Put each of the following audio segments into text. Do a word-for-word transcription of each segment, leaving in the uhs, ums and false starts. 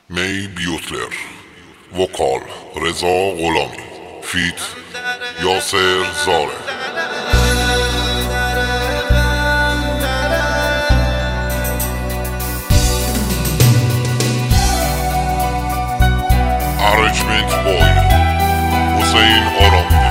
می بیوتلر، وکال رضا غلامی، فیت یاسر زاره. Arrangement boy حسین آرامی.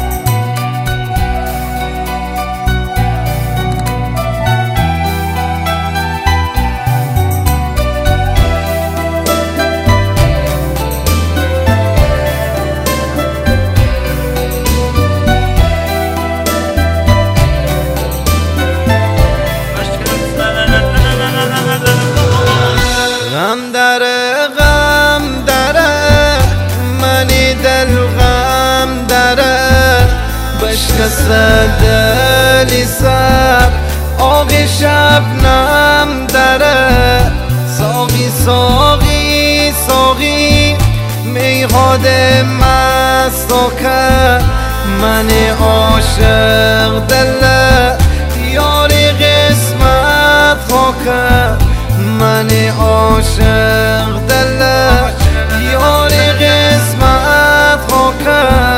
غم داره غم داره منی دل غم داره بشکسته دلی سر آقی شبنم داره ساقی ساقی ساقی میخواد مستو که من عاشق دل یاری قسمت خاکه من عاشق دل یاری قسمت خاکه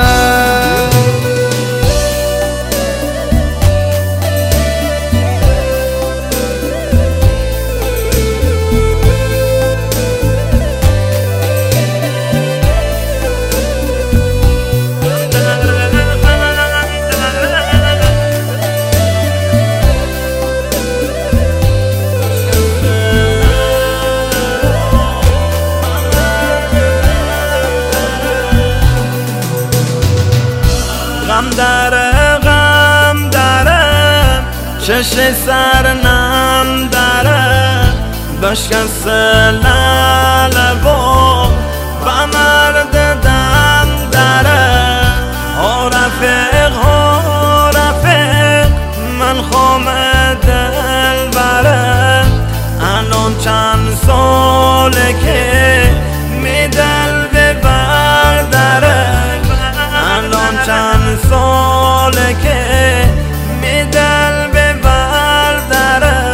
غم داره غم داره چش سر نم داره بشکسته لالبو و مرد دم داره ها رفیق ها رفیق من خام دل بره الان چند ساله که می دل به برداره الان چند ساله که می دل به برداره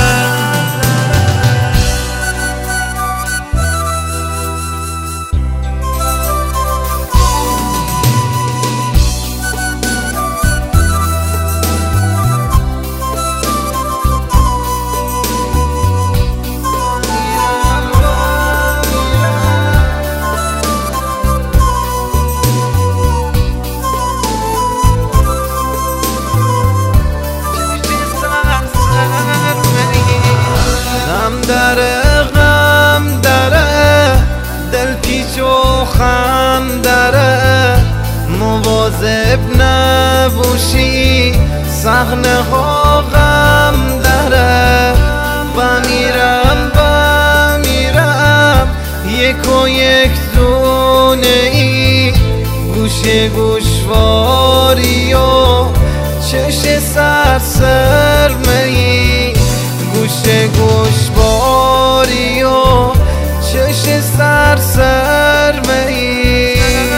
داره غم داره دل پیچ و خم داره مواظب نباشی صحنه ها غم داره بمیرم بمیرم یک و یک دونه ای گوشه گوشواری و چش سر سرمه ای گوشه گوشواری و چش سر سرمه ای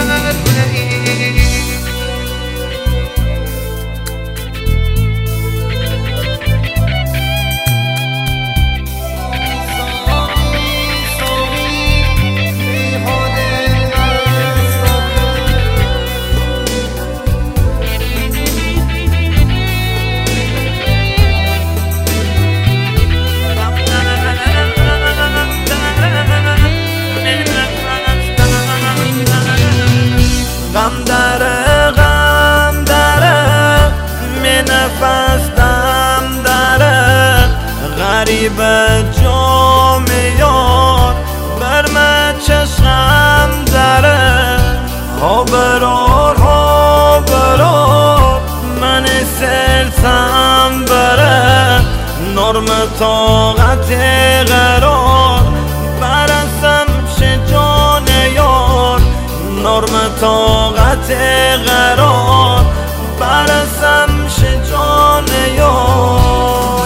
غم داره غم داره می نفس دم داره غریب جام یار بر من چشم داره ها برار ها برار من سلسم بره نرم طاقت قرار برسم شجان یار نرم طاقت قرار برسم شجان یار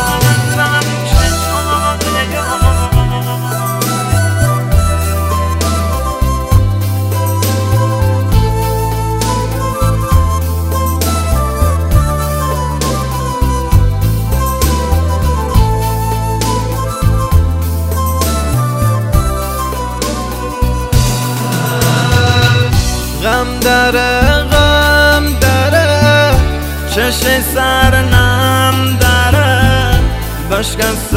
داره غم داره چش سرنم داره بشکست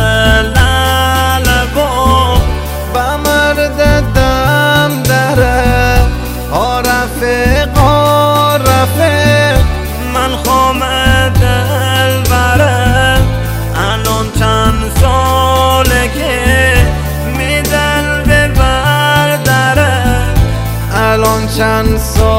لالبو با مرد دم داره عارفه عارفه من خم دل بره الان چند ساله که می دل ببر داره الان چند سال